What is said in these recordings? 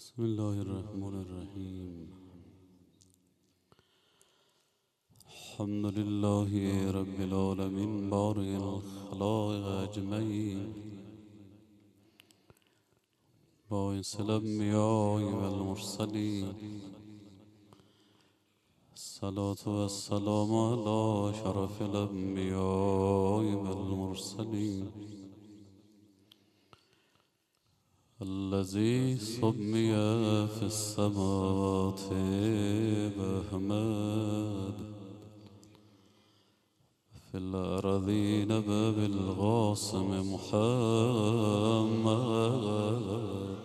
بسم الله الرحمن الرحیم. الحمد لله رب العالمین بارئ الخلائق اجمعین، باعث الانبیاء والمرسلین. الصلاة والسلام علی شرف الانبیاء والمرسلین، الذي سمي في السماوات بأحمد، في الأرضين بالقاسم محمد.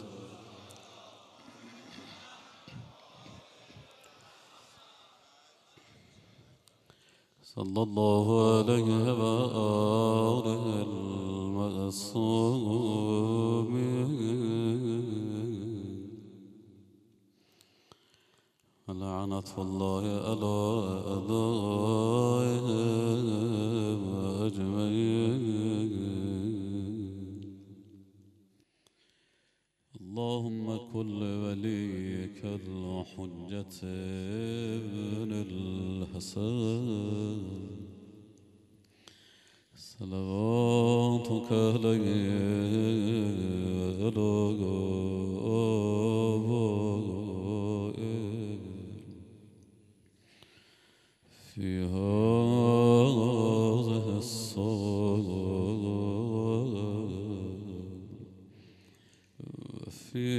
صلى الله عليه وآله المعصومين، ولعنة الله على أعدائهم أجمعين. اللهم كن لوليك الحجة ابن الحسن صلواتك عليه وعلى آبائه في هذه الصلاة وفي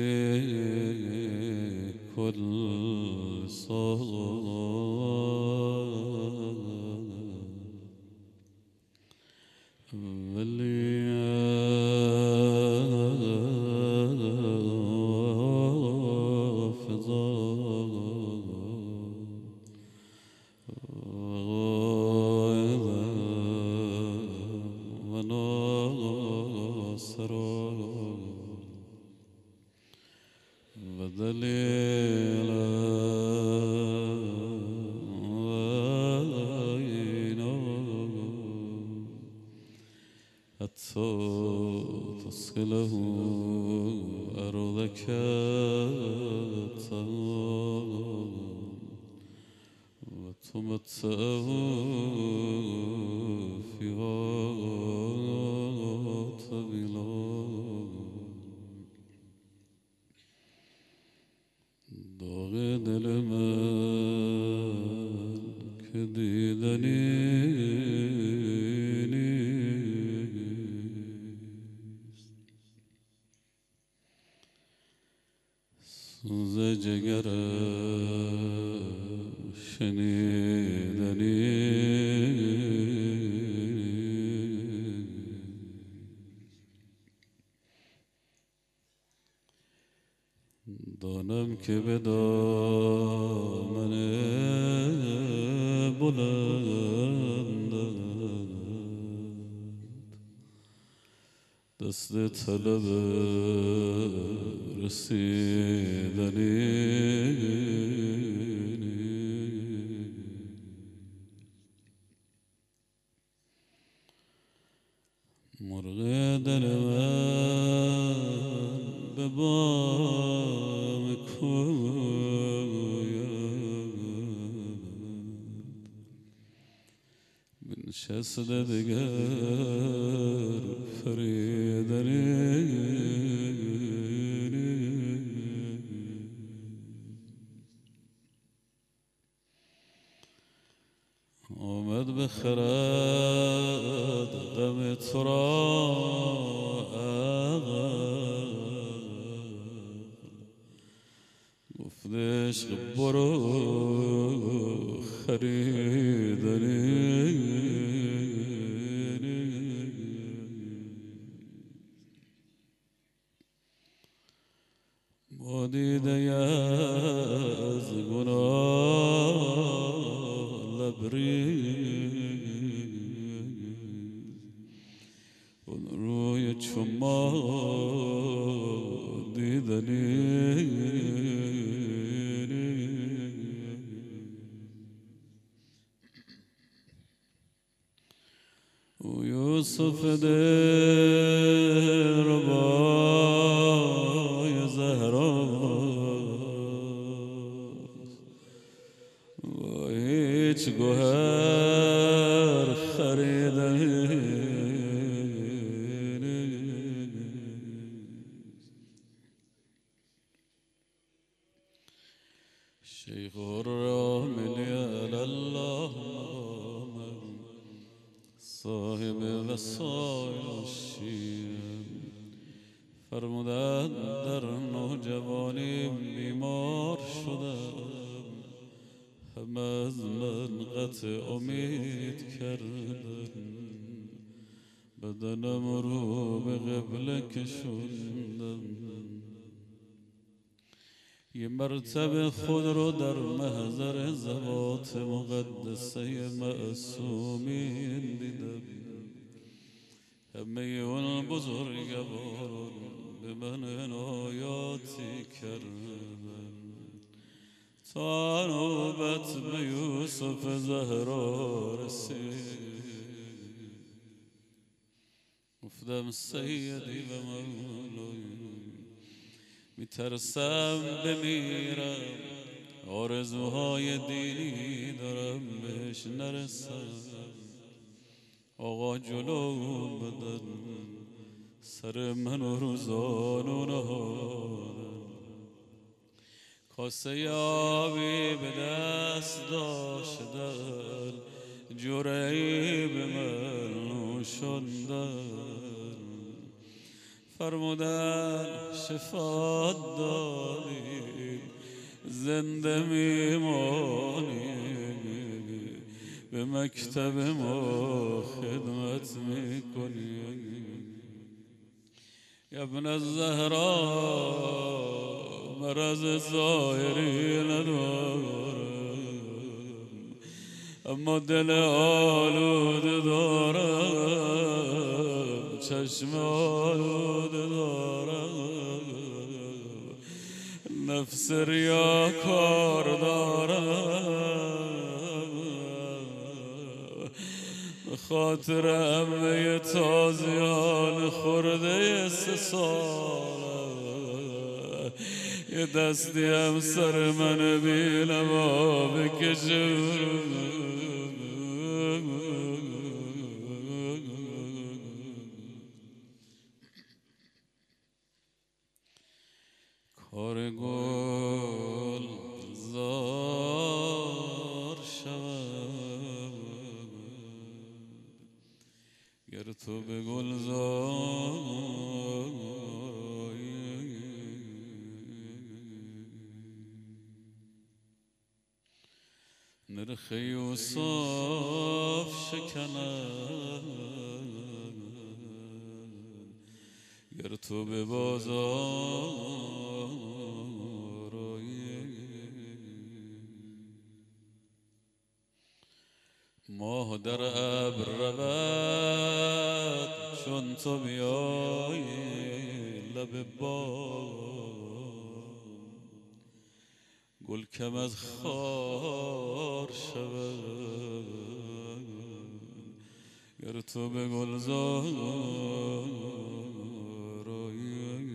كل صلاة، ودليلا وعينا حتى تصله أرضك وتمتعه فيها طويلا. داغ دل من که دیدنی نیست، سوز جگرم شنیدنی دانم که به دامن بلندت دست طلب رسیدنی مرغ دل من به بام کویت بنشسته دگر فریدنی آمد بخرد غم تو را گفت عشق برو خریدنی با دیده از گناه لبریز اون روی چو ما دیدنی او یوسف دلربای زهرا و هیچ گوهر خریدن شیخ الراملی الله مقام صاحب وسائل الشیعه فرمودند در نوجوانی بیمار شدم، همه از من قطع امید کردن، بدنم رو به قبله کشوندم. یه مرتبه خود رو در محضر ذوات مقدسه معصومین دیدم، همه اون بزرگواران به من عنایاتی کردن تا نوبت به یوسف زهرا رسید. گفتم سیدی و مولایی، میترسم بمیرم، آرزوهای دینی دارم بهش نرسم. آقا جلو بدن، سر منو رو زانو نهادن، کاسه آبی به دست داشتن، جرعی به من نوشوندن، فرمودن شفا دادی زنده میمانی، به مکتب ما خدمت میکنی. یا ابن الزهرا مرض ظاهری ندارم، اما دل آلوده دارم، چشم آلوده دارم، نفس ریاکار دارم، به خاطر همه تازیان خورده 3 سال یه دستی هم سر من بینما بکشون. کار گل زار شود گر تو به گلزار نرخ یوسف شکند گر تو به بازار آیی. ماه در ابر رود چون تو بیایی لب بام، گل کم از خار شود گر تو به گلزار آیی.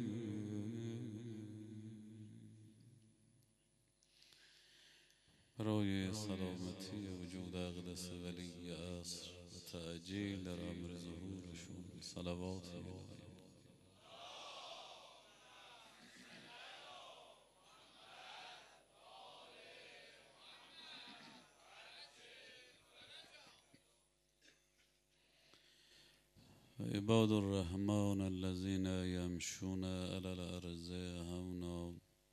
برای سلامتی وجود اقدس ولی عصر و تعجیل در امر ظهورشون صلوات الهی. عباد الرحمن الذين يمشون على الأرض هونا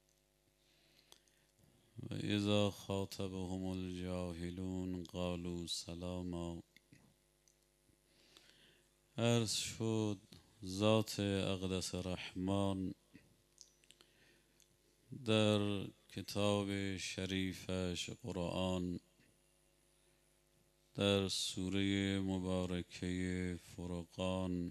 وإذا خاطبهم الجاهلون قالوا سلاما. عرض شد ذات اقدس رحمان در کتاب شریفش قرآن در سوره مبارکه فرقان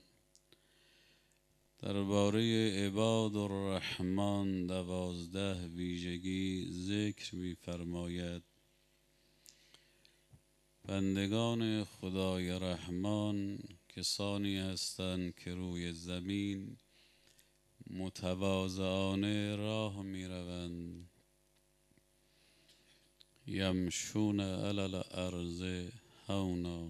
درباره عباد الرحمن 12 ویژگی ذکر می‌فرماید. بندگان خدای رحمان کسانی هستند که روی زمین متواضعانه راه می روند، یمشون علی الارض هونا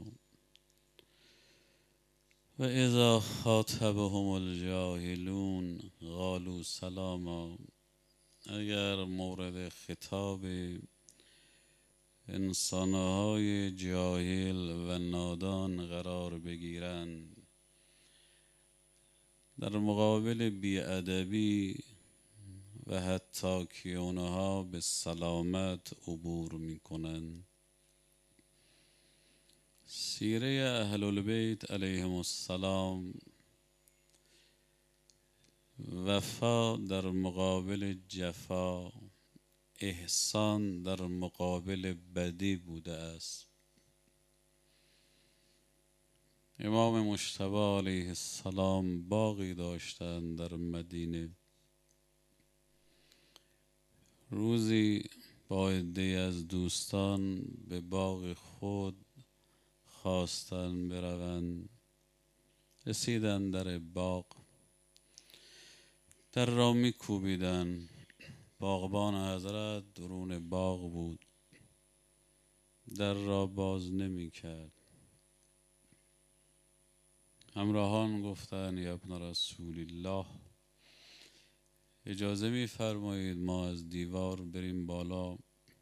و اذا خاطبهم الجاهلون قالوا سلاما. اگر مورد خطاب انسانهای جاهل و نادان قرار بگیرند، در مقابل بیادبی و حتی که اونها به سلامت عبور میکنند. سیره اهل البیت علیهم السلام، وفا در مقابل جفا، احسان در مقابل بدی بوده است. امام مجتبی علیه السلام باغی داشتند در مدینه. روزی با عده‌ای از دوستان به باغ خود خواستند بروند. رسیدند در باغ، در را می کوبیدند. باغبان حضرت درون باغ بود، در را باز نمی کرد. همراهان گفتند یا ابن رسول الله، اجازه می فرمایید ما از دیوار بریم بالا،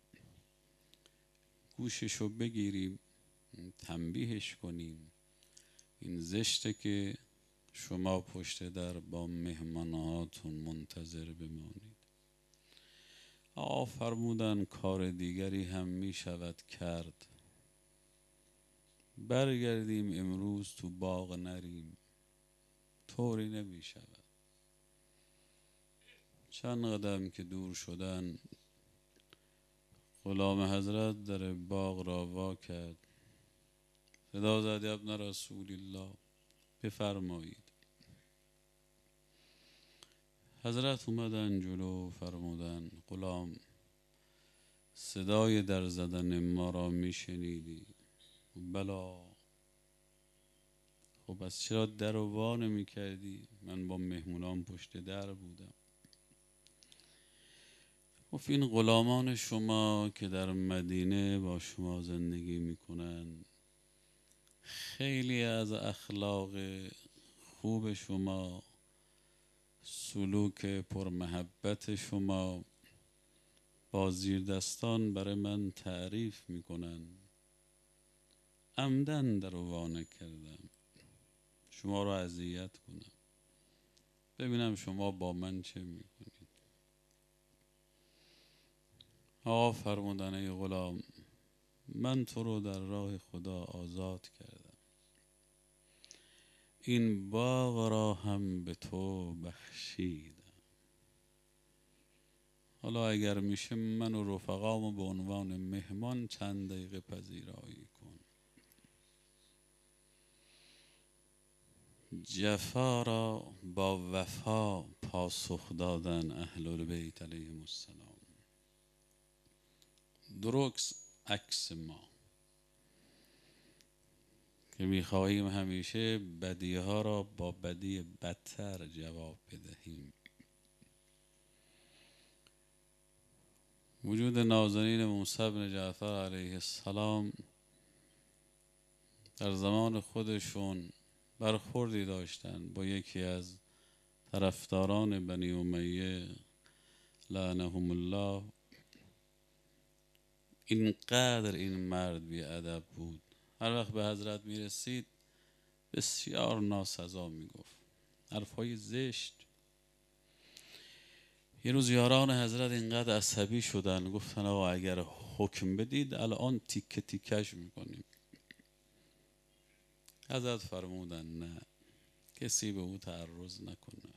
گوششو بگیریم، تنبیهش کنیم، این زشته که شما پشت در با مهمانهاتون منتظر بمانید. فرمودن کار دیگری هم می شود کرد، برگردیم امروز تو باغ نریم. طوری نمی شود. چند قدم که دور شدن، غلام حضرت در باغ را وا کرد، صدا زد یا ابن رسول الله بفرمایید. حضرت اومدن جلو، فرمودن غلام، صدای در زدن ما را میشنیدی؟ بلا. خب از چرا در رو وا نمی کردی؟ من با مهمونان پشت در بودم. گفت این غلامان شما که در مدینه با شما زندگی میکنن، خیلی از اخلاق خوب شما، سلوک پرمحبت شما با زیردستان برای من تعریف میکنن. عمدن در رو وا نکردم شما رو اذیت کنم، ببینم شما با من چه میکنید. فرمودن ای غلام، من تو رو در راه خدا آزاد کردم، این باغ را هم به تو بخشیدم. حالا اگر میشه من و رفقامو به عنوان مهمان چند دقیقه پذیرایی کن. جفا را با وفا پاسخ دادن اهل البیت علیهم السلام. درکس عکس ما که میخواهیم همیشه بدی ها را با بدی بدتر جواب بدهیم. وجود نازنین موسی بن جعفر علیه السلام در زمان خودشون برخوردی داشتند با یکی از طرفداران بنی امیه لعنهم الله. اینقدر این مرد بیادب بود، هر وقت به حضرت می رسید بسیار ناسزا می گفت، حرفای زشت. یه روز یاران حضرت اینقدر عصبی شدن، گفتن آقا اگر حکم بدید الان تیکه تیکش میکنیم. حضرت فرمودن نه، کسی به او تعرض نکند.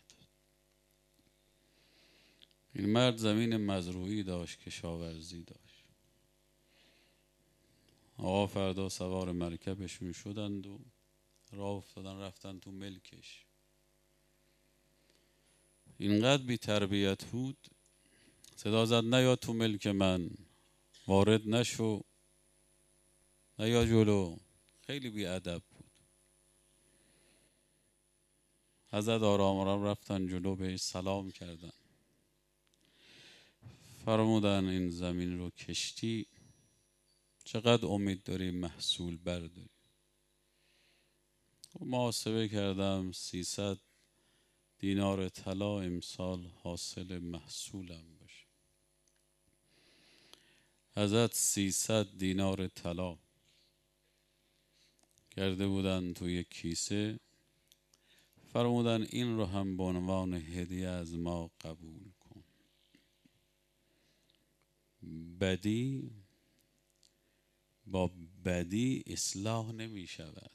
این مرد زمین مزروعی داشت، کشاورزی داشت. فردا سوار مرکبشون شدند و راه افتادن رفتن تو ملکش. اینقدر بی تربیت بود، صدا زد نیا تو ملک من، وارد نشو، نیا جلو. خیلی بی ادب بود. حضرت آرام آرام رفتن جلو، بهش سلام کردن، فرمودن این زمین رو کشتی، چقدر امید داری محصول برداری؟ محاسبه کردم 300 دینار طلا امسال حاصل محصولم باشه. حضرت 300 دینار طلا کرده بودن توی یک کیسه، فرمودن این رو هم به عنوان هدیه از ما قبول کن. بدی با بدی اصلاح نمی شود.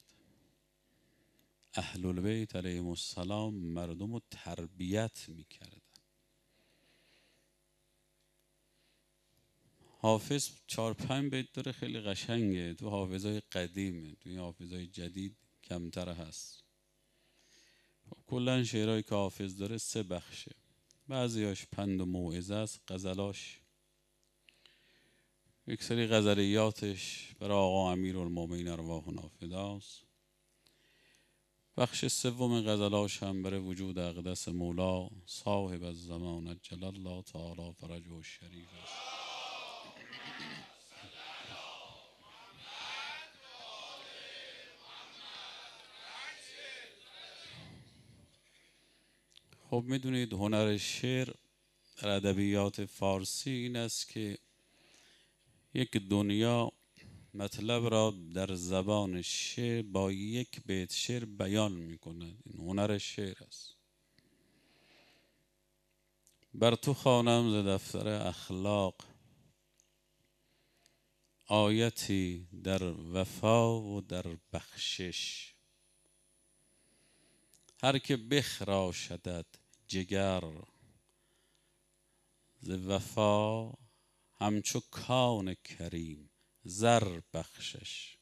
اهل البیت علیهم السلام مردم رو تربیت می کردن. حافظ 4-5 بیت داره خیلی قشنگه، تو حافظای قدیمه، تو این حافظای جدید کمتر هست. کلا شعرهایی که حافظ داره 3 بخشه، بعضیاش پند و موعظه است، غزلاش، یک سری غزلیاتش برای آقا امیرالمومنین ارواحنا فداست، بخش 3 غزلاش هم برای وجود اقدس مولا صاحب الزمان عجل الله تعالی فرجه الشریف است. خب میدونید هنر شعر در ادبیات فارسی این است که یک دنیا مطلب را در زبان شعر با یک بیت شعر بیان میکند. این هنر شعر است. بر تو خوانم ز دفتر اخلاق آیتی در وفا و در بخشش. هر که بخراشدت جگر ز وفا همچو کان کریم زر بخشش.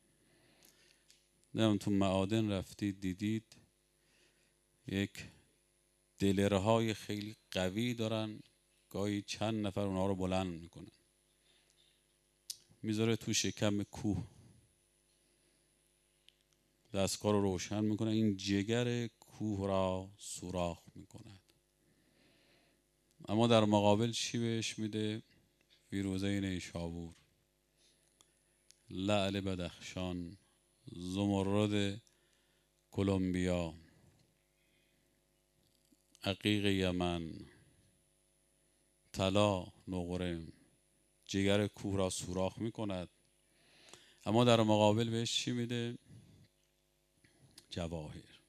نمیم تو معادن رفتید دیدید یک دلرهای خیلی قوی دارن، گاهی چند نفر اونها رو بلند میکنن، میذاره تو شکم کوه، دستگاه رو روشن میکنه، این جگر کوه را سوراخ میکند. اما در مقابل چی بهش میده؟ فیروزه نیشابور، لعل بدخشان، زمرد کلمبیا، عقیق یمن، طلا نقره، جگر کوه را سوراخ میکند. اما در مقابل بهش چی میده؟ جواهر.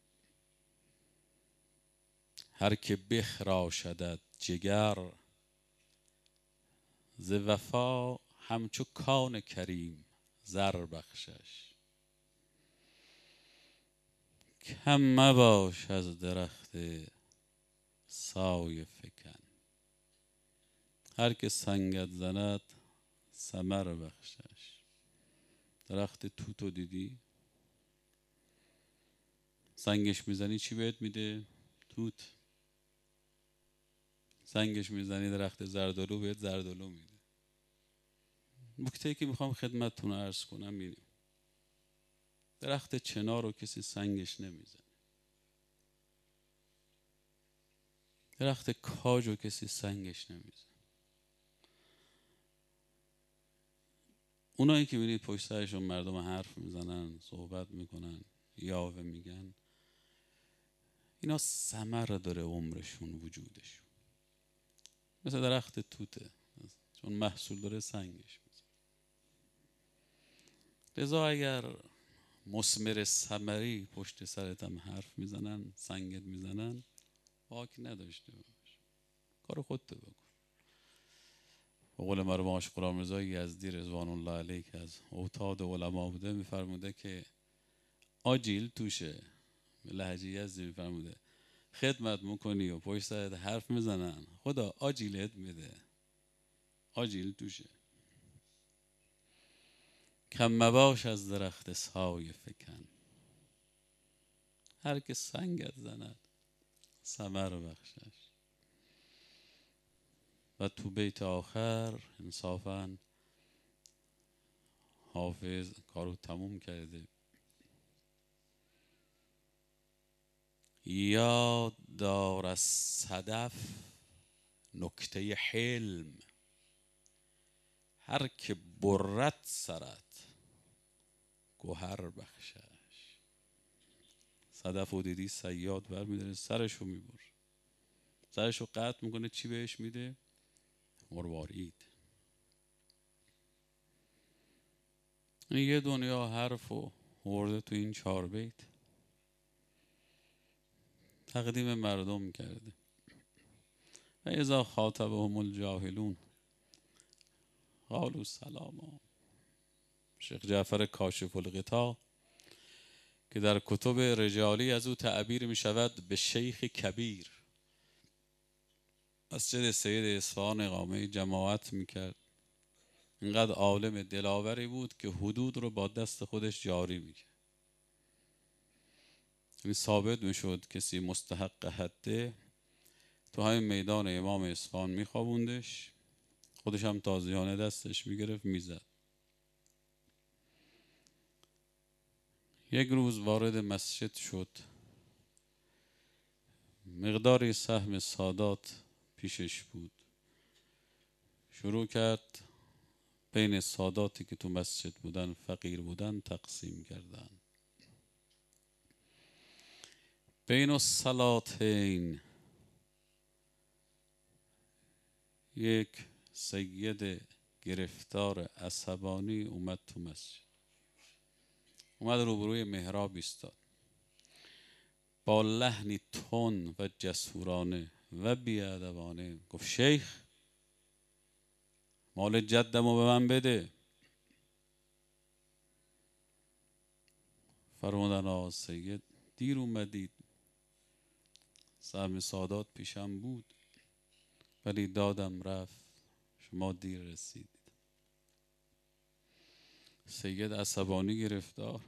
هر که بخراشدت جگر ز وفا همچو کان کریم زر بخشش. کم مباش از درخت سایه فکن، هر که سنگت زند ثمر بخشش. درخت توتو دیدی؟ سنگش میزنی چی بهت میده؟ توت. سنگش میزنی درخت زردالو بهت زردالو میده. نکته‌ای که میخوام خدمتتون عرض کنم اینه، درخت چنار رو کسی سنگش نمیزنه، درخت کاج رو کسی سنگش نمیزنه. اونایی که میبینید پشت سرشون مردم حرف میزنن، صحبت میکنن، یاوه میگن، اینا ثمر داره عمرشون، وجودشون مثل درخت توته، چون محصول داره سنگش میزنه. لذا اگر مثمر ثمری پشت سرت هم حرف میزنن، سنگت میزنن، باک نداشته باش، کار خودت بکن. به قول مرحوم عاشق غلامرضا یزدی رضوان الله علیه که از اوتاد علما بوده، میفرموده که آجیل توشه، به لهجه یزدی میفرموده خدمت میکنی و پشت سرت حرف میزنن، خدا آجیلت میده، آجیل توشه. کم مباش از درخت سایه فکن، هر که سنگت زند ثمر بخشش. و تو بیت آخر انصافاً حافظ کارو تموم کرده. یاد دار از صدف نکته حلم، هر که برد سرت گوهر بخشش. صدف رو دیدی صیاد بر میداره سرشو میبر، سرشو قطع میکنه، چی بهش میده؟ مروارید. این یه دنیا حرف و ورده تو این 4 بیت تقدیم مردم کرده. و اذا خاطبهم الجاهلون قالوا سلاما. شیخ جعفر کاشف الغطا که در کتب رجالی از او تعبیر می شود به شیخ کبیر، مسجد سید اصفهان اقامه جماعت می کرد. اینقدر عالم دلاوری بود که حدود رو با دست خودش جاری می کرد. یعنی ثابت می شد کسی مستحق حده تو همین میدان امام اصفهان می خوابوندش، خودش هم تازیانه دستش می گرفت می زد. یک روز وارد مسجد شد، مقداری سهم سادات پیشش بود، شروع کرد بین ساداتی که تو مسجد بودن فقیر بودن تقسیم کردن. بین الصلاتین یک سید گرفتار عصبانی اومد تو مسجد، اومد روبروی محراب ایستاد، با لحنی تند و جسورانه و بیادبانه گفت شیخ مال جدمو به من بده. فرمودن آقا سید دیر اومدید، سهم سادات پیشم بود ولی دادم رفت، شما دیر رسیدید. سید عصبانی گرفتار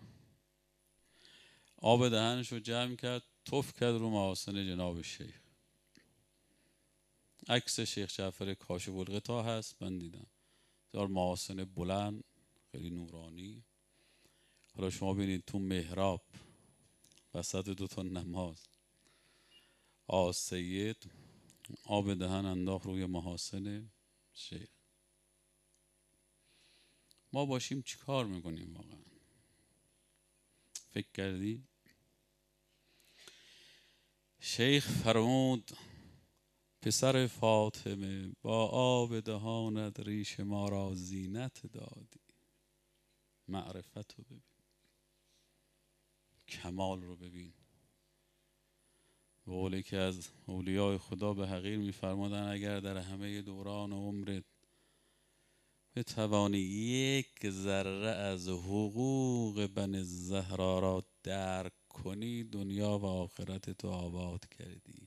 آب دهنشو جمع کرد، تف کرد رو محاسن جناب شیخ. عکس شیخ جعفر کاشف الغطا هست، من دیدم دار محاسن بلند خیلی نورانی. حالا شما ببینید تو محراب وسط 2 نماز سید آب دهن انداخت روی محاسن شیخ. ما باشیم چی کار میکنیم واقعا؟ فکر کردی؟ شیخ فرمود پسر فاطمه با آب دهانت ریش ما را زینت دادی. معرفت رو ببین، کمال رو ببین. قولی که از اولیاء خدا به حقیر میفرمادن اگر در همه دوران عمرت بتوانی 1 ذره از حقوق بنی الزهرا را درک کنی دنیا و آخرت تو آباد کردی.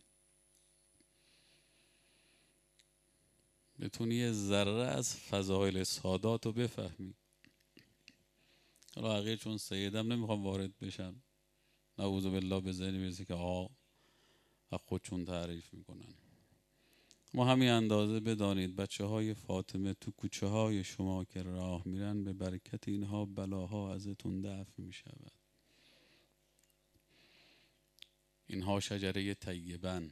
بتونی 1 ذره از فضایل سادات رو بفهمی. حالا حقیر چون سیدم نمیخوام وارد بشم، نعوذ بالله به ذهنی برسه که خودشون تعریف میکنن. ما همین اندازه بدانید بچه های فاطمه تو کوچه های شما که راه میرن به برکت اینها بلاها ازتون دفع میشود. اینها شجره طیبن.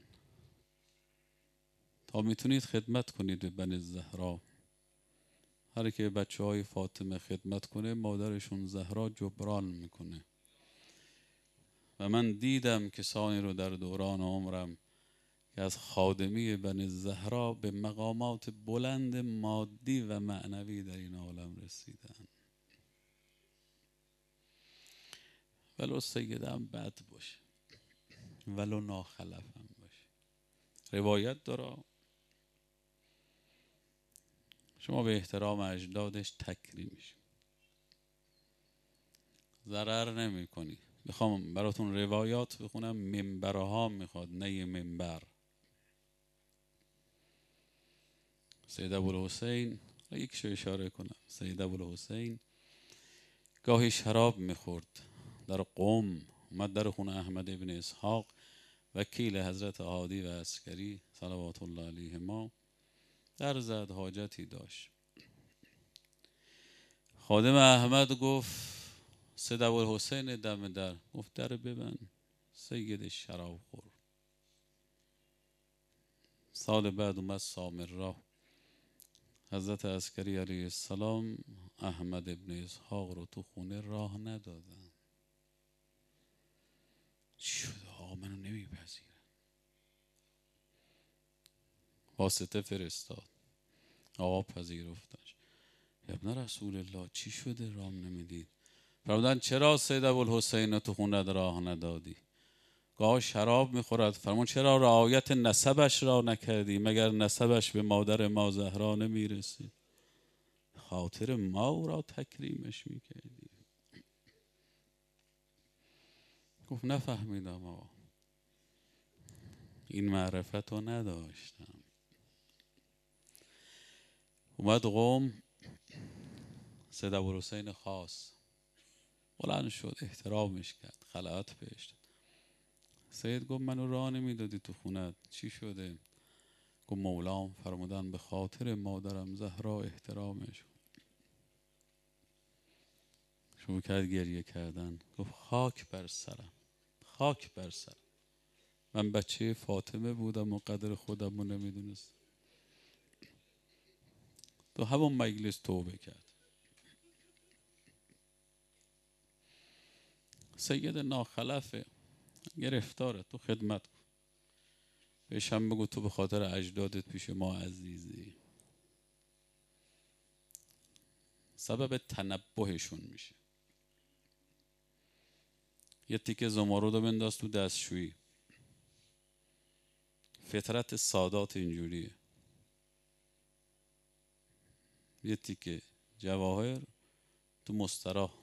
تا میتونید خدمت کنید به بنی الزهرا. هر که بچه های فاطمه خدمت کنه مادرشون زهرا جبران میکنه. و من دیدم کسانی رو در دوران عمرم که از خادمی بنی الزهرا به مقامات بلند مادی و معنوی در این عالم رسیدن. ولو سیدم بد باشه، ولو ناخلفم باشه. روایت داره شما به احترام اجدادش تکریمش ضرر نمی کنی. میخوام براتون روایات بخونم، منبرها میخواد نه منبر. سید ابوالحسین یکشو اشاره کنم. سید ابوالحسین گاهی شراب میخورد در قم، اومد در خونه احمد ابن اسحاق وکیل حضرت هادی و عسکری صلوات الله علیهما، در زد حاجتی داشت. خادم احمد گفت سید ابوالحسین دم در، گفت در ببند. سید شراب خور. سال بعد اومد سامرا، حضرت عسکری علیه السلام احمد ابن اسحاق رو تو خونه راه ندادن. چی شده آقا منو نمیپذیره؟ واسطه فرستاد، آقا پذیرفتش. ابن رسول الله چی شده رام نمیدید؟ فرمودن چرا سید ابوالحسین تو خونه راه ندادی؟ گاه شراب میخورد. فرمون چرا رعایت نسبش را نکردی؟ مگر نسبش به مادر ما زهرا نمیرسید؟ خاطر ما او را تکریمش میکردی. گفت نفهمیدم آقا، این معرفت رو نداشتم. اومد قوم، سید ابوالحسین خاص بلند شد احترامش کرد، خلعت بهش داد. سید گفت منو راه نمیدادی تو خونت، چی شده؟ گفت مولام فرمودن به خاطر مادرم زهرا احترامش. شروع کرد گریه کردن. گفت خاک بر سرم، خاک بر سرم، من بچه فاطمه بودم و قدر خودم رو نمیدونست. تو همون مجلس توبه کرد. سید ناخلفه، گرفتاره، تو خدمت کن. بهش هم بگو تو به خاطر اجدادت پیش ما عزیزی. سبب تنبهشون میشه. یه تیکه زمرد رو بنداز تو دستشویی. فطرت سادات اینجوریه. یه تیکه جواهر تو مستراح،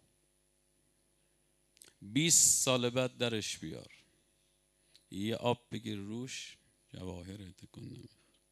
20 سال بعد درش بیار، یه آب بگیر روش، جواهر تکون نمیخوره.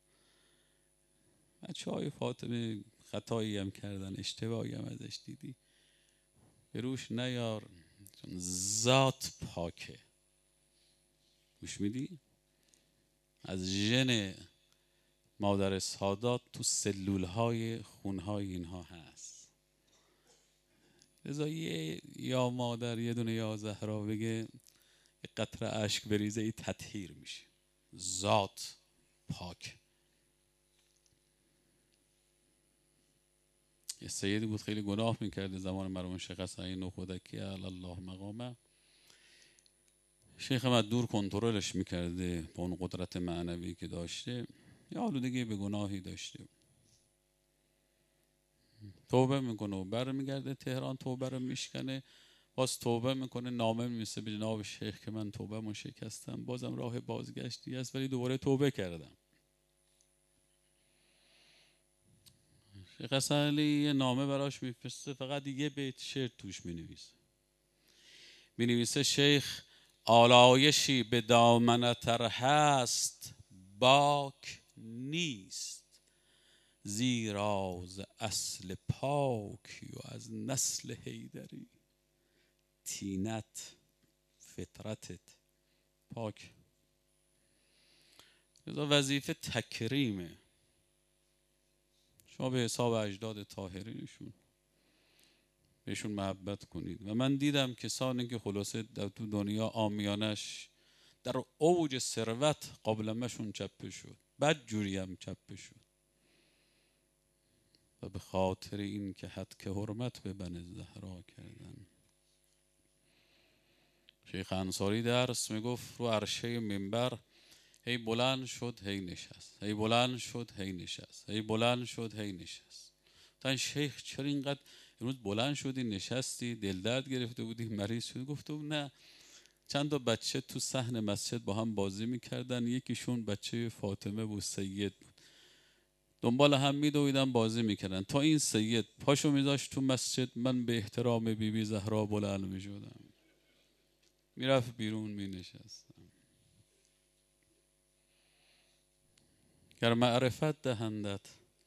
بچه های فاطمه خطایی هم کردن، اشتباهی هم ازش دیدی، به روش نیار، چون ذات پاکه. گوش میدی؟ از ژن مادر سادات تو سلول های خون های اینها هست. لذا یا مادر یه دونه یا زهرا بگه یه قطره اشک بریزه ای تطهیر میشه. ذات پاک. یه سیدی بود خیلی گناه میکرده زمان مرحوم شیخ حسنی نخودکی علی الله مقامه. شیخ هم دور کنترلش میکرده با اون قدرت معنوی که داشته. یه آلودگی به گناهی داشته. توبه میکنه و برمیگرده تهران، توبه رو میشکنه، باز توبه میکنه، نامه می‌نویسه به جناب شیخ که من توبه مو شکستم، بازم راه بازگشتی است ولی دوباره توبه کردم. شیخ حسن یه نامه براش میفرسته، فقط یه بیت شعر توش مینویسه شیخ آلایشی به دامنت ار هست باک نیست، زیرا ز اصل پاکی و از نسل حیدری. تینت فطرتت پاک. لذا وظیفه تکریمه. شما به حساب اجداد طاهرینشون بهشون محبت کنید. و من دیدم کسانی که خلاصه در تو دنیا عامیانش در اوج ثروت قابلمه‌شون چپه شد، بد جوری هم چپه شد، و به خاطر این که حد که حرمت به بن زهرا کردن. شیخ انصاری درس میگفت رو عرشه منبر هی بلند شد هی نشست، هی بلند شد هی نشست، هی بلند شد هی نشست. تا شیخ چرا اینقدر امروز بلند شدی نشستی؟ دل درد گرفته بودی؟ مریض شدی؟ گفته نه، چند تا بچه تو صحن مسجد با هم بازی میکردن، یکیشون بچه فاطمه بود، سید بود، دنبال هم میدویدن بازی میکردن، تا این سید پاشو میذاشت تو مسجد، من به احترام بیبی زهرا بلند میشدم، میرفت بیرون مینشستم. گر معرفت دهندت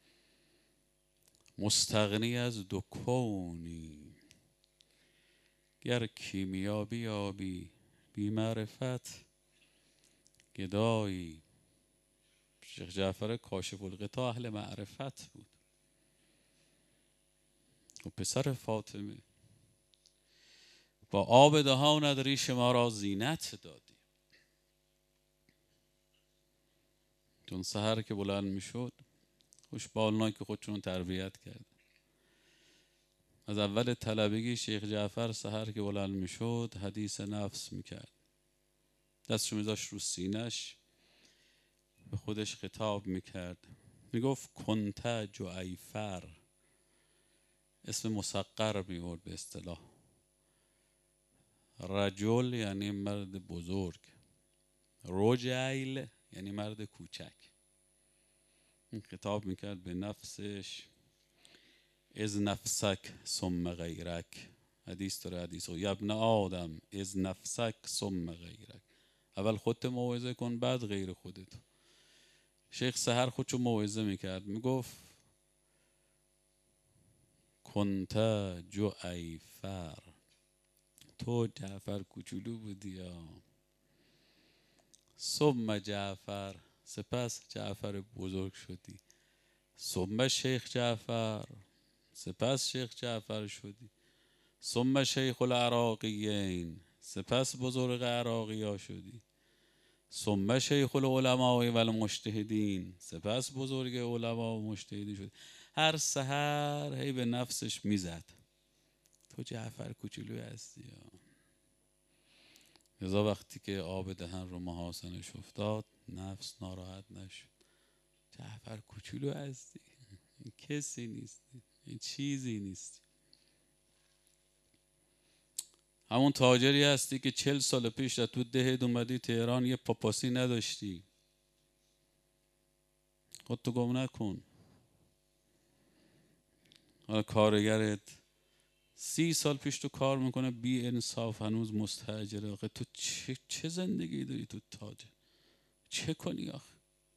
مستغنی از دو کونی، گر کیمیا بیابی بی معرفت گدایی. شیخ جعفر کاشف الغطا اهل معرفت بود و پسر فاطمه. با آب دهانت ریش ما را زینت دادی. چون سحر که بلند میشد خوشبالناک که خودشون تربیت کرد. از اول طلبگی شیخ جعفر سحر که بلند میشد حدیث نفس میکرد، دستشو میذاشت رو سینش، به خودش خطاب میکرد، میگفت کنت جعیفر، اسم مصغر میورد به اصطلاح. رجل یعنی مرد بزرگ، رجیل یعنی مرد کوچک. این خطاب میکرد به نفسش. از نفسک ثم غیرک، حدیث داره، حدیث یا ابن آدم از نفسک ثم غیرک، اول خودت موعظه کن بعد غیر خودت. شیخ سحر خودشو موعظه میکرد، میگفت کنت جعیفر، تو جعفر کوچولو بودی یا ثم جعفر، سپس جعفر بزرگ شدی، ثم شیخ جعفر، سپس شیخ جعفر شدی، ثم شیخ العراقیین، سپس بزرگ عراقی ها شدی، ثم شیخ العلماء و المجتهدین، سپس بزرگ علما و مجتهدین شدی. هر سحر هی به نفسش میزد تو جعفر کوچولو هستی. لذا وقتی که آب دهن رو محاسنش افتاد نفس ناراحت نشد. جعفر کوچولو هستی، این کسی نیستی، این چیزی نیستی. همون تاجری هستی که 40 سال پیش در تو دهت اومدی تهران یه پاپاسی نداشتی. خودتو گم نکن. حالا کارگرت 30 سال پیش تو کار میکنه بی انصاف هنوز مستاجره. آخه تو چه زندگی داری تو تاج؟ چه کنی آخه؟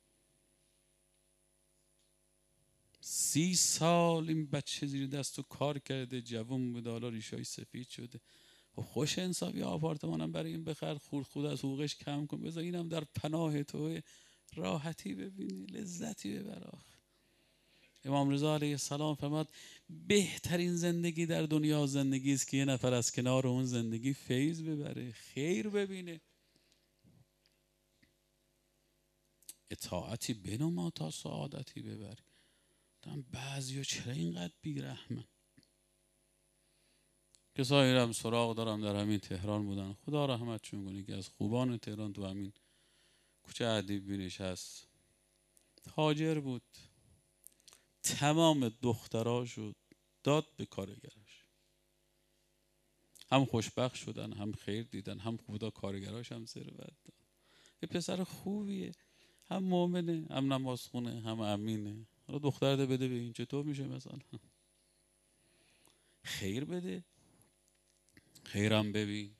30 سال این بچه زیر دست تو کار کرده، جوون بوده، حالا ریشای سفید شده. خب خوش انصافی آپارتمانم برای این بخر، خود از حقوقش کم کن، بذار اینم در پناه تو راحتی ببینی، لذتی ببر. آخه امام رضا علیه السلام فرمود بهترین زندگی در دنیا زندگی است که یه نفر از کنار اون زندگی فیض ببره، خیر ببینه. اطاعتی بنما تا سعادتی ببری. بعضیا چرا اینقدر بیرحمن؟ کسایی هم سراغ دارم در همین تهران بودن، خدا رحمتشون کنه، که از خوبان تهران تو همین کوچه ادیب بینش هست، تاجر بود، تمام دختراشو داد به کارگراش. هم خوشبخت شدن، هم خیر دیدن، هم خدا کارگراش هم ثروت داد. یه پسر خوبیه، هم مؤمنه، هم نمازخونه، هم امینه. حالا دخترت بده به این، چطور میشه مثلا؟ خیر بده، خیرم ببین.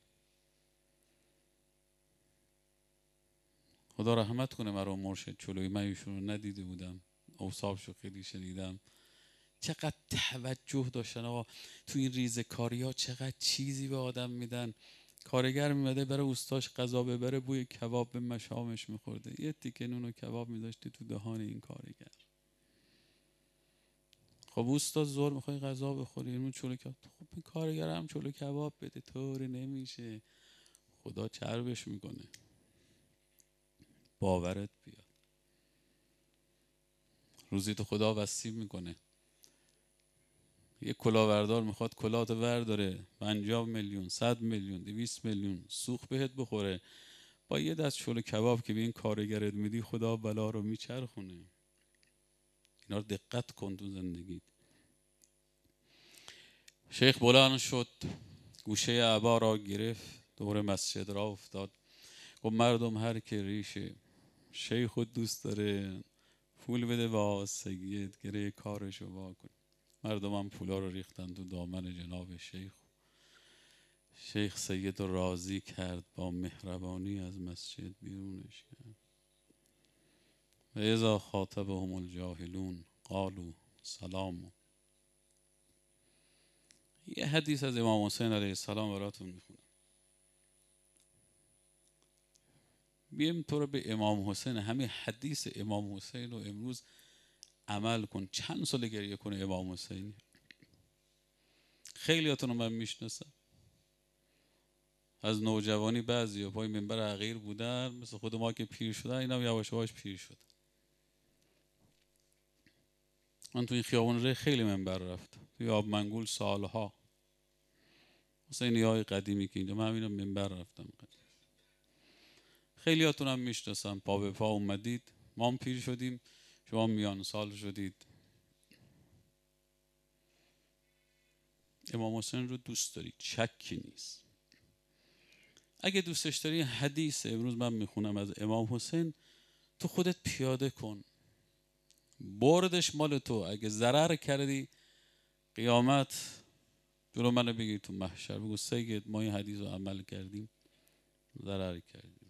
خدا رحمت کنه مرا مرشد چلوی، من ایشون رو ندیده بودم، اوصافشو خیلی شنیدم. چقدر توجه داشتن آقا تو این ریزکاری ها، چقدر چیزی به آدم میدن. کارگر میمده برای اوستاش غذا ببره، بوی کباب به مشامش میخورده، یه تیکه نون و کباب میداشتی تو دهان این کارگر. خب اوستا زور میخوای غذا بخوری، اینو چلو کباب، خب این کارگر هم چلو کباب بده. طوری نمیشه، خدا چربش میکنه. باورت بیاد، روزی تو خدا وسیع میکنه. یه کلاهبردار میخواد کلاهت ورداره، 50 میلیون، 100 میلیون، 200 میلیون سوخت بهت بخوره، با یه دست چلو کباب که به این کارگرت میدی خدا بلا رو میچرخونه. اینا رو دقت کن تو زندگیت. شیخ بلند شد، گوشه عبا را گرفت، دور مسجد را افتاد، گفت مردم هر که ریش شیخ خود دوست داره پول بده با سید، گره کارشو واکن. مردم هم پولا رو ریختن تو دامن جناب شیخ. شیخ سید رو راضی کرد، با مهربانی از مسجد بیرونش کرد. و اذا خاطبهم الجاهلون قالوا سلام. یه حدیث از امام حسین علیه السلام براتون میخونم. بیم تو رو به امام حسین، همین حدیث امام حسین رو امروز عمل کن. چند سال گریه کنه امام حسین. خیلیاتون رو من میشناسم، از نوجوانی بعضی پای منبر حقیر بودن، مثل خود ما که پیر شدن، اینا هم یواش یواش پیر شدن. من تو این خیابون ره خیلی منبر رفتم، توی آب منگول سالها، مثلا این های قدیمی که اینجا، من همینا منبر رفتم. خیلی هاتون هم میشناسم، پا به پا اومدید، ما هم پیر شدیم، شما میان سال شدید. امام حسین رو دوست دارید، شکی نیست. اگه دوستش داری، حدیث امروز من میخونم از امام حسین، تو خودت پیاده کن، بردش مال تو. اگه ضرر کردی قیامت جلو منو بگیر تو محشر، بگو سید ما این حدیث رو عمل کردیم، ضرر کردیم.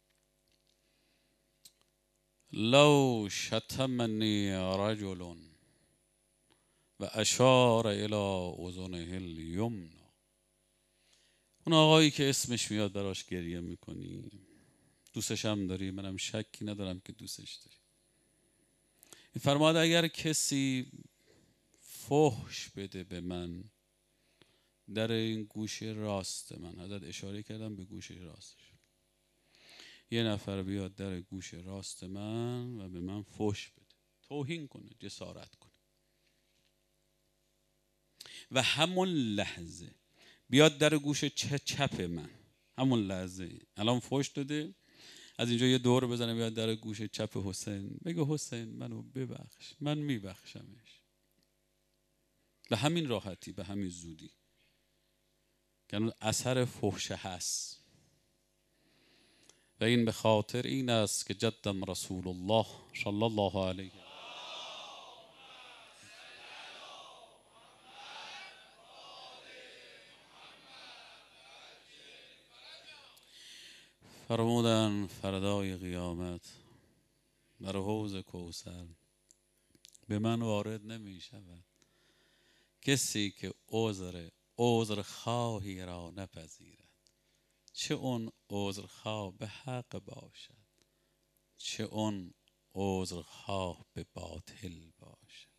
لو شتمنی رجل و اشار الى اذنه الیمنا. اون آقایی که اسمش میاد براش گریه میکنی، دوستش هم داری، منم شکی ندارم که دوستش داری. این فرماد اگر کسی فحش بده به من در این گوش راست من، حضرت اشاره کردم به گوش راستش، یه نفر بیاد در گوش راست من و به من فحش بده، توهین کنه، جسارت کنه، و همون لحظه بیاد در گوش چپ من، همون لحظه الان فحش داده، از اینجا یه دور بزنه بیاد در گوش چپ حسین، بگه حسین منو ببخش، من میبخشمش، به همین راحتی، به همین زودی، که اثر فحش هست. و این به خاطر این است که جدم رسول الله صلی الله علیه فرمودن فردای قیامت در حوض کوثر به من وارد نمی شود کسی که عذر خواهی را نپذیرد، چه اون عذر خواه به حق باشد، چه اون عذر خواه به باطل باشد.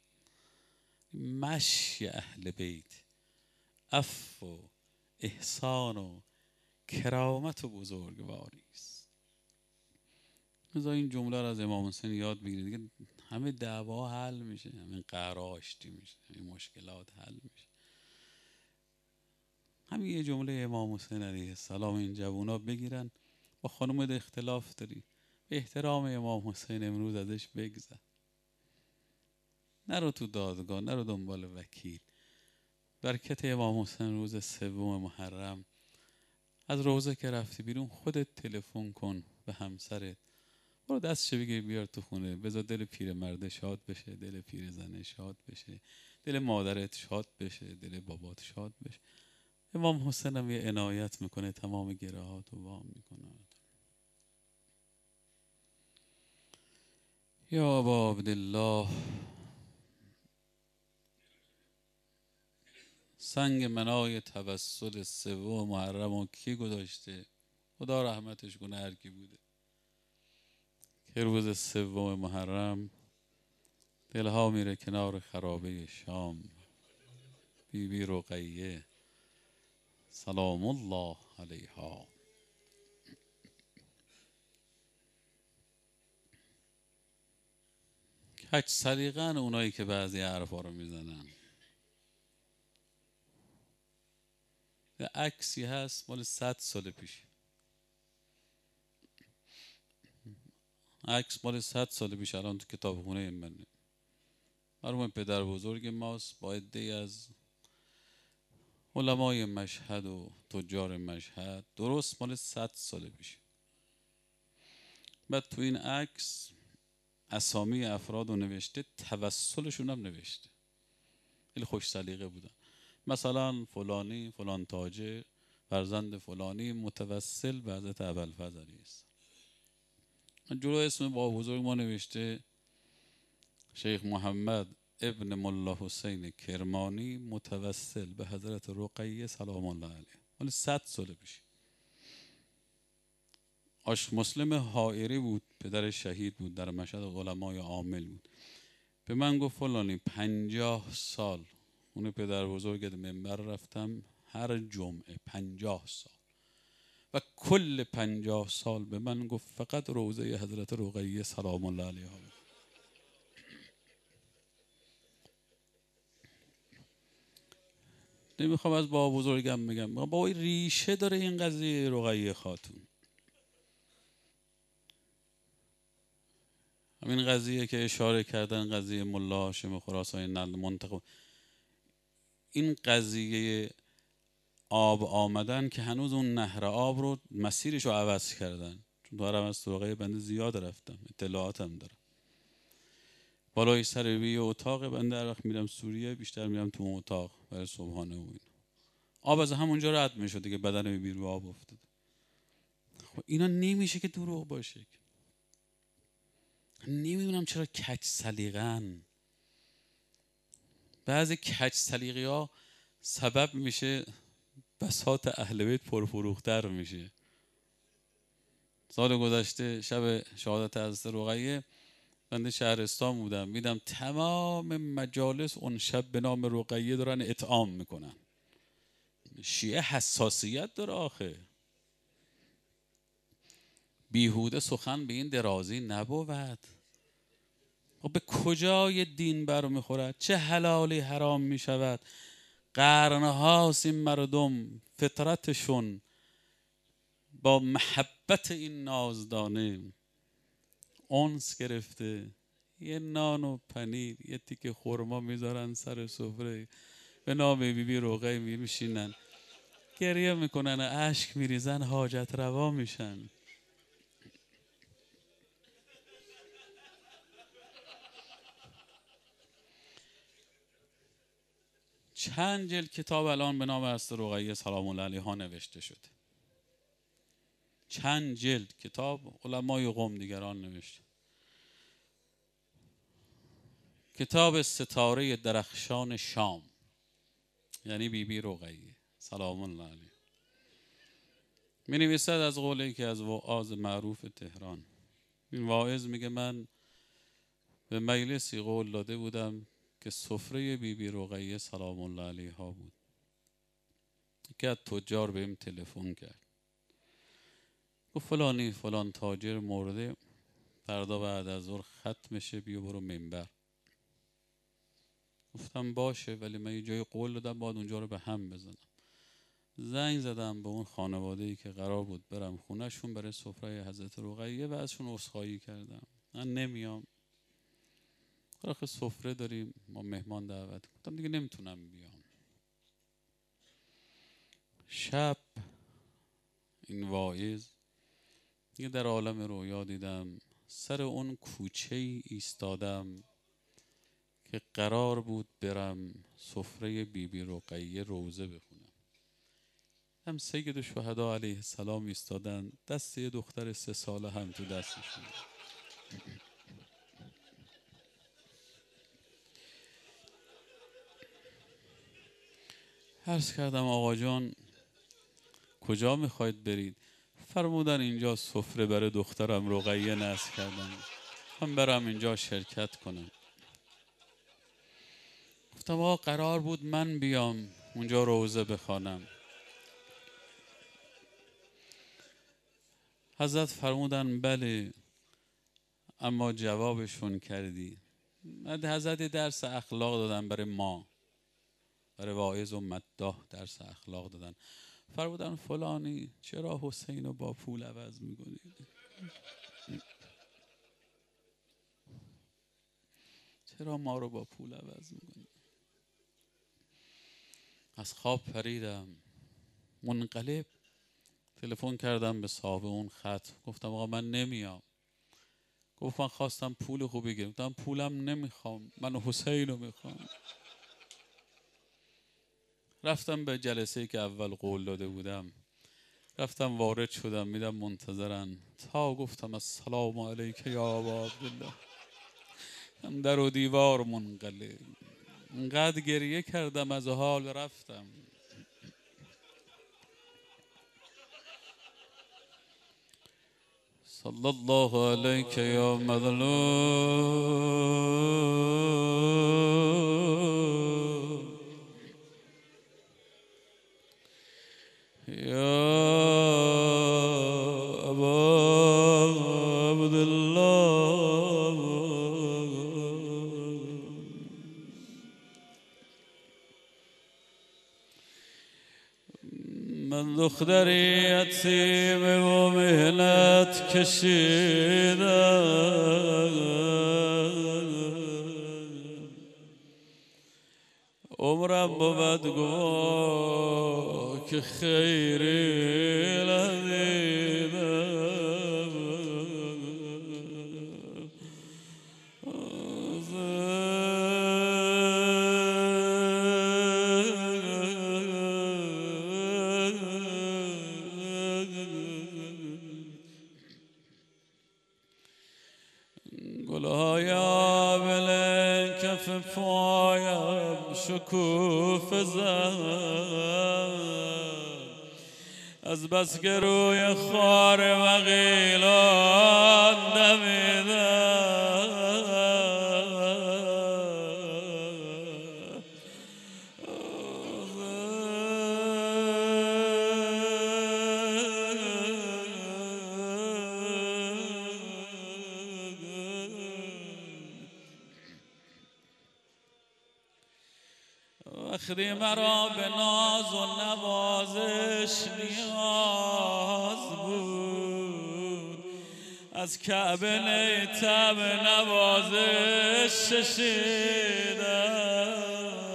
مشی اهل بیت عفو و احسان و کرامت و بزرگواری است. مثلا این جمله را از امام حسین یاد بگیرید، دیگه همه دعوا حل میشه، همین قهر آشتی میشه، همین مشکلات حل میشه. همین یه جمله امام حسین علیه السلام این جوونا بگیرن، با خانومت اختلاف داری، به احترام امام حسین امروز ازش بگذر، نرو تو دادگاه، نرو دنبال وکیل. برکت امام حسین روز 3 محرم، از روزه که رفتی بیرون خودت تلفن کن به همسرت، برو دستش بگیر بیار تو خونه، بذار دل پیرمرده شاد بشه، دل پیرزنه شاد بشه، دل مادرت شاد بشه، دل بابات شاد بشه. امام حسین هم یه عنایت میکنه، تمام گرهات رو وام میکنه. یا ابا عبدالله، سنگ منای توسل 3 محرم رو کی گذاشته؟ خدا رحمتش کنه هر کی بوده که روز 3 محرم دلها میره کنار خرابه شام، بی بی رقیه سلام الله علیها. کج سلیقه‌ان اونایی که بعضی حرفا رو میزنن. یه عکسی هست مال 100 سال پیش، عکس مال 100 سال پیش، الان تو کتابخونه منه. مرحوم پدر بزرگ ماست با عده‌ای از علمای مشهد و تجار مشهد، درست مال 100 سال پیش. بعد تو این عکس اسامی افراد رو نوشته، توسلشون هم نوشته، خیلی خوش سلیقه بودن. مثلا فلانی فلان تاجر فرزند فلانی متوسل به حضرت ابوالفضل علیه السلام. جلو اسم با بزرگ ما نوشته شیخ محمد ابن ملا حسین کرمانی متوسل به حضرت رقیه سلام الله علیه، مال 100 سال پیش. آش مسلم حائری بود، پدر شهید بود، در مشهد علمای عامل بود. به من گفت فلانی 50 سال اون پدر بزرگت منبر رفتم هر جمعه، 50 سال و کل 50 سال به من گفت فقط روضه حضرت رقیه سلام الله علیها. نمیخوام از بابا بزرگم بگم، بابا ریشه داره این قضیه رقیه خاتون. همین قضیه که اشاره کردن، قضیه ملا هاشم خراسانی نقل منتخب، این قضیه آب آمدن که هنوز اون نهر آب رو مسیرش رو عوض کردن. چون دارم از سراغه بنده زیاد رفتم، اطلاعاتم دارم. بالای سر روی اتاق بنده هر وقت میرم سوریه بیشتر میرم تو اتاق برای صبحانه و این آب از همونجا رد میشد دیگه، بدن بی رو آب افتاد. خب اینا نمیشه که دروغ باشه. نمیدونم چرا کج سلیقه‌ان. بعضی کج سلیقه ها سبب میشه بساط اهل بیت پرفروختر میشه. سال گذشته شب شهادت حضرت رقیه بنده شهرستان بودم، میدم تمام مجالس اون شب به نام رقیه دارن اطعام میکنن. شیعه حساسیت داره آخه، بیهوده سخن به این درازی نبود. خب به کجای دین بر میخورد؟ چه حلالی حرام میشود؟ قرنهاست این مردم فطرتشون با محبت این نازدانه انس گرفته. یه نان و پنیر یه تیکه خرما میذارن سر سفره به نام بیبی رقیه، میشینن گریه میکنن، اشک میریزن، حاجت روا میشن. چند جلد کتاب الان به نام حضرت رقیه سلام الله علیها نوشته شده. چند جلد کتاب علمای قم دیگران نوشته. کتاب ستاره درخشان شام، یعنی بیبی رقیه سلام الله علیها، می نویسد از قولی که از وعاظ معروف تهران. این واعظ میگه من به مجلسی قول داده بودم که سفره بیبی رقیه سلام الله علیها بود. یکی از تجار بهم تلفن کرد، گفت فلانی فلان تاجر مرده، فردا بعد از ظهر ختمشه، بیا برو منبر. گفتم باشه، ولی من یه جای قول دادم باید اونجا رو به هم بزنم. زنگ زدم به اون خانواده‌ای که قرار بود برم خونهشون برای سفره حضرت رقیه و ازشون عذرخواهی کردم، من نمیام، آخه سفره داریم ما مهمان دعوت. گفتم دیگه نمیتونم بیام. شب این واعظ دیگه در عالم رویا دیدم سر اون کوچه ای ایستادم که قرار بود برم سفره بیبی رقیه روزه بخونم. هم سید الشهدا علیه السلام ایستادن، دست یه دختر 3 ساله هم تو دستشون. عرض کردم آقا جان کجا میخواید برید؟ فرمودن اینجا سفره برای دخترم رقیه نصب کردم، هم برم اینجا شرکت کنم. گفتم آقا قرار بود من بیام اونجا روزه بخوانم. حضرت فرمودن بله، اما جوابشون کردی. حضرت درس اخلاق دادن برای ما، برای واعظ و مداح درس اخلاق دادن. فرمودن فلانی چرا حسین رو با پول عوض میکنی؟ چرا ما رو با پول عوض میکنی؟ از خواب پریدم منقلب، تلفن کردم به صاحب اون خط، گفتم آقا من نمیام. گفت من خواستم پول خوبی بگیرم. گفتم پولم نمیخوام، من حسین رو میخوام. رفتم به جلسه‌ای که اول قول داده بودم، رفتم وارد شدم، میدم منتظرن تا گفتم السلام علیک یا ابا عبدالله، هم در و دیوار منقلب. انقدر گریه کردم از حال رفتم. صلی الله علیک یا مظلوم یا من دختری یتیمه و مهنت کشیدم، عمرم بود گواه که خیری ندیدم. گلهای بلند کف پایم شکوفه زد، از بس که روی خار وغیلان دمیدم. وقتی مرا به ناز و نوازش نیاز بود، از کعبه نیتم نوازش ششیدم.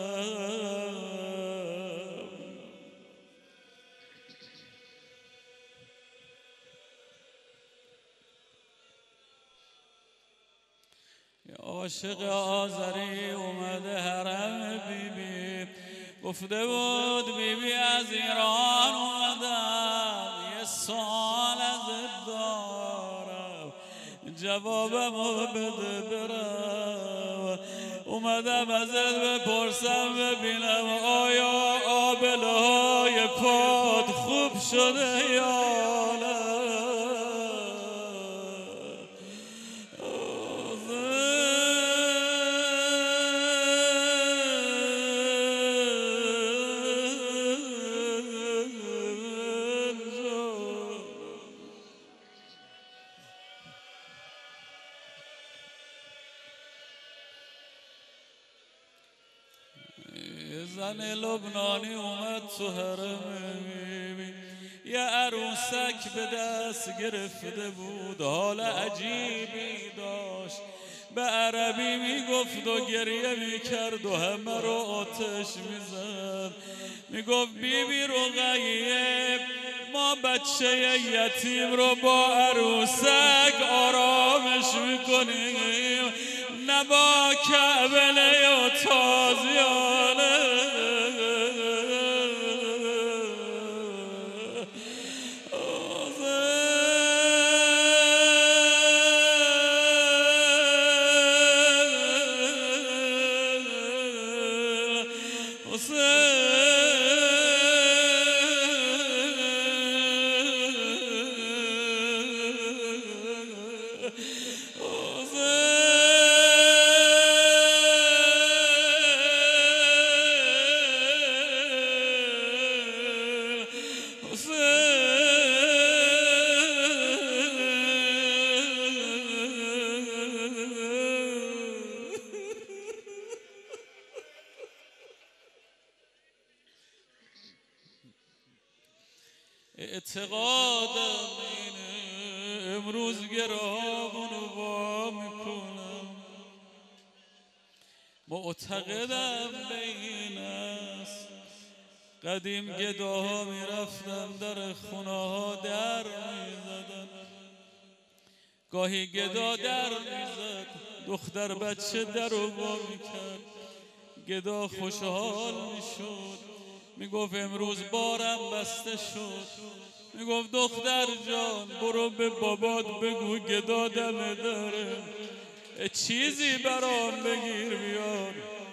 عاشق آذری اومده حرم بیبی، گفته بود بیبی از ایران اومدم، یه سوال ازت دارم جوابمو بده برم. اومدم ازت بپرسم ببینم آیا آبلهای پاد خوب شده یا نه. زن لبنانی اومد تو حرم بیبی، یه عروسک به دست گرفته بود، حال عجیبی داشت، به عربی میگفت و گریه میکرد و همه رو آتش میزد. میگفت بیبی رقیه ما بچه یتیم رو با عروسک آرامش میکنیم، نه با کعبه و تازیانه. اعتقادم اینه امروز گرامونو وا میکنم، معتقدم به این است قدیم گداها میرفتن در خونه ها در میزدن، گاهی گدا در میزد دختر بچه در رو وا میکرد، گدا خوشحال میشد، میگفت امروز بارم بسته شد. میگفت دختر جان برو به بابات بگو گدا دم داره چیزی برام بگیر بیار.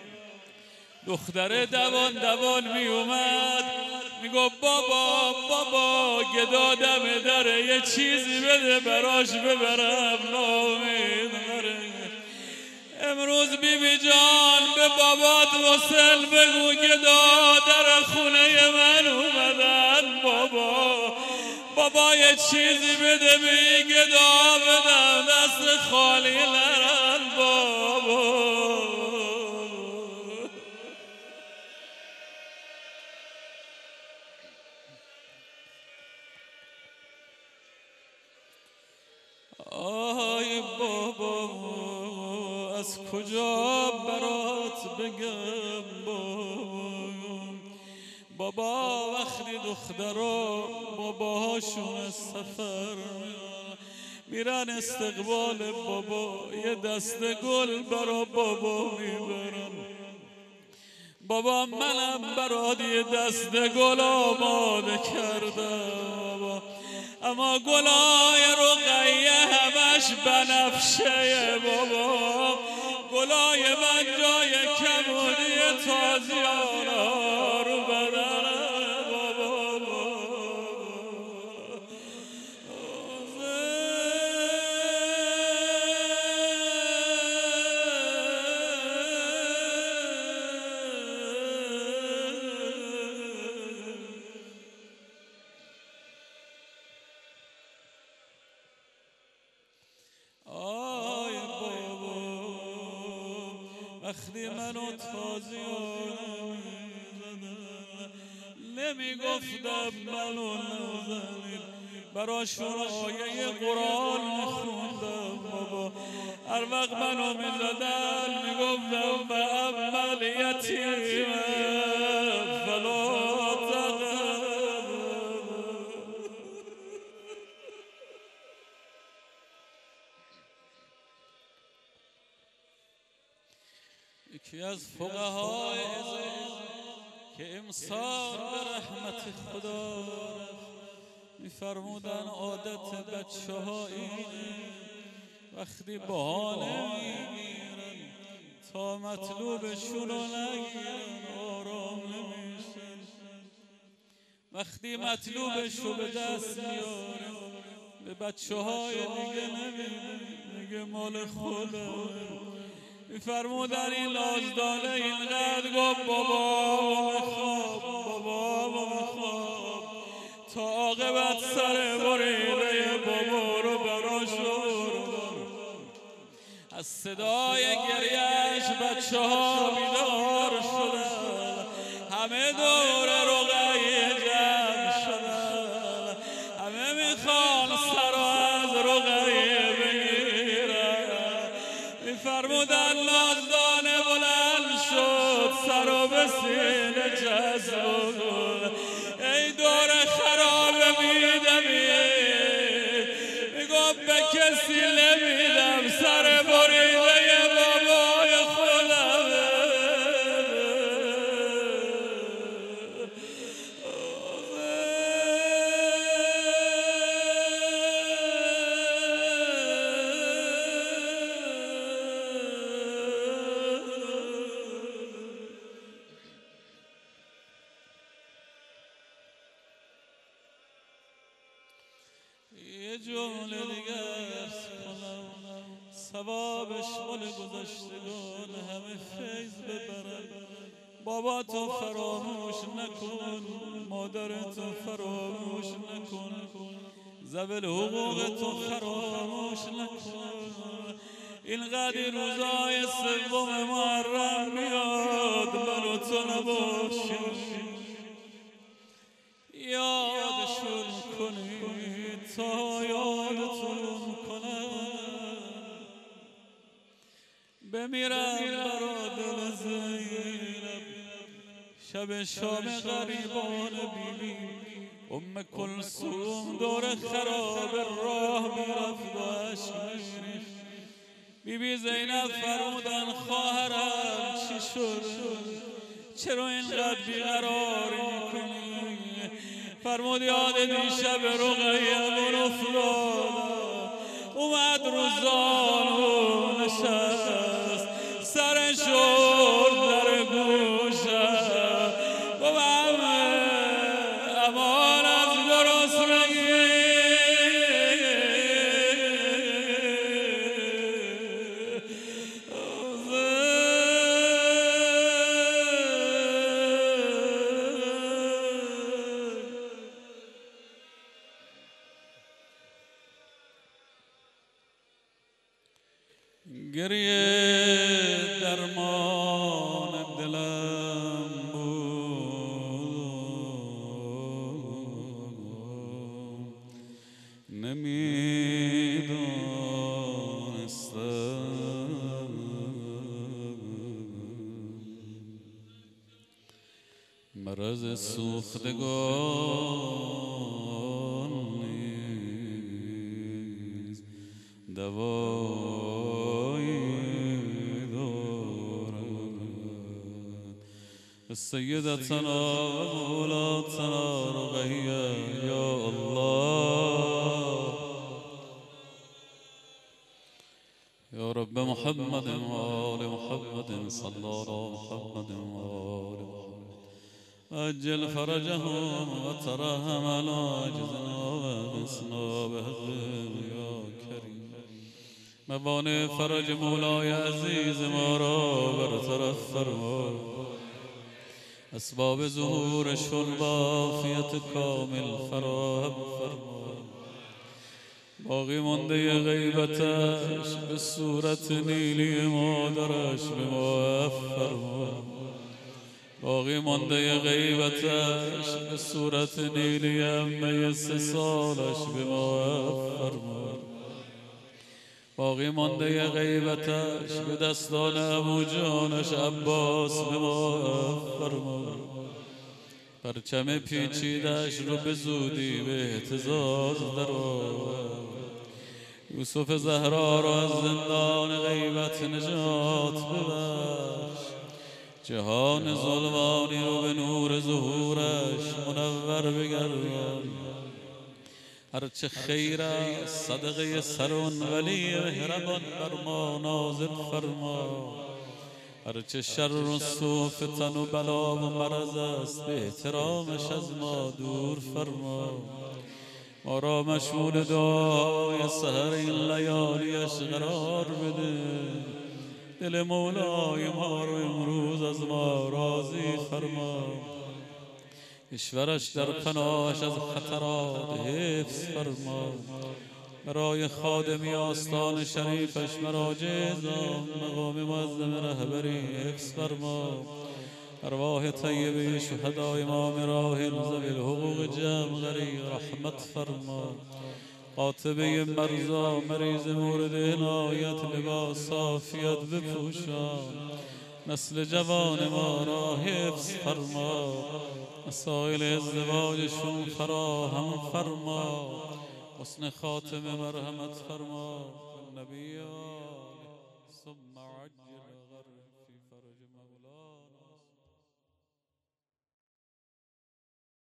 دختره دوان دوان میومد میگفت بابا گدا دم داره یه چیزی بده براش ببرم نامید مره. امروز بیبی جان به بابات وصل بگو گدا در خونه من اومدن، بابا یه چیزی بده بی گدا بدم دست خالی نرن بابا. کجا برات بگم بابا وقتی دخترا باباهاشون از سفر میرن استقبال بابا یه دست گل برا بابا میبرن. بابا منم برات یه دست گل آماده کردم بابا، اما گلای رقیه همش بنفشه بابا، گلای من جای کمونی تازیانا رو بدنه بابا. وقتی منو تازیانه میزدن نمیگفتم منو نزنید، براشون آیه قرآن میخوندم بابا. هر وقت منو میزدن میگفتم و اول یتیم فلا تقهر. یکی از فقهای که امسال به رحمت خدا میفرمودن عادت بچه ها اینه وقتی بهانه میگیرن تا مطلوبشون رو نگیرن آرام نمیشن، وقتی مطلوبش رو به دست میارن به بچه های دیگه نمیدن، میگه مال خودم. میفرمودن این لازدانه اینقدر گفت بابا میخواب بابا میخواب تا عاقبت سر بریده بابا رو براشون. از صدای گریهش بچه ها بیدار شدن، همه دور رقیه جمع شدن، همه میخوان سر از رقیه بگیرن. میفرمودن لازدانه بلند شد سر و به سینه جذب، ای دور خراب میدمیه میگم به کسی نمیدم سر بریده بابای خودم. یه جمله دیگه ارز کنم ثوابش مال گذشتگان همه فیض ببرن. بابا تو فراموش نکن، مادر تو فراموش نکن، ذوی حقوق تو فراموش نکن. اینقدر روزای سوم محرم میاد منو تو نباشیم یادشون کنید تا یادتون کنم. بمیرم برا دل زینب شب شام غریبان بیبی ام کلثوم دور خراب راه میرفت و عشق میریخت. بیبی زینب فرمودن خواهرم چی شد چرا اینقدر بیقراری میکنی؟ فرمود یاد دیشب رقیه‌مون افتاد، اومد رو زانو نشست سرش شد در گوشم گفتم امان از گرسنگی گریه درمان دلم بود نمیدانستم مرض سوختگان نیز دوایی دارد. سیدتنا و مولاتنا رقیه یا الله یا رب محمد و آل محمد صلی الله محمد و آل محمد أجل فرجهم وترحم على عجزنا وبسنا بحقهم يا كريم. موانع فرج مولای عزیز ما را برطرف فرما. اسباب ظهورشون با عافیت کامل فراهم فرما. باقی مانده غیبتش به صورت نیلی مادرش به ما فرما. باقی مانده غیبتش به صورت نیلی امه 3 سالش به ما فرما. باقی مانده غیبتش به دستان عمو جانش عباس به ما فرما. پرچم پیچیدش رو به زودی به اهتزاز درآور. یوسف زهرا را از زندان غیبت نجات ببخش. جهان ظلمانی رو به نور ظهورش منور بگردان. هرچه خیر است صدقه سرون ولی مهربان بر ما نازل فرما. هرچه شر و سوء فتن و بلا و مرض است به احترامش از ما دور فرما. ما را مشمول دعای سحر این لیالیش قرار بده. دل مولای ما رو امروز از ما راضی فرما. کشورش در پناهش از خطرات حفظ فرما. برای خادمی آستان شریفش مراجع مقام معظم رهبری حفظ فرما. ارواح طیبه شهدای امام راحل ذوی الحقوق جمع رحمت فرما. قاطبه مرزا مریض مورد عنایت لباس عافیت بپوشان. نسل جوان ما را حفظ فرما. مسائل ازدواجشون فراهم فرما. حسن خاتمه مرحمت فرما. نبی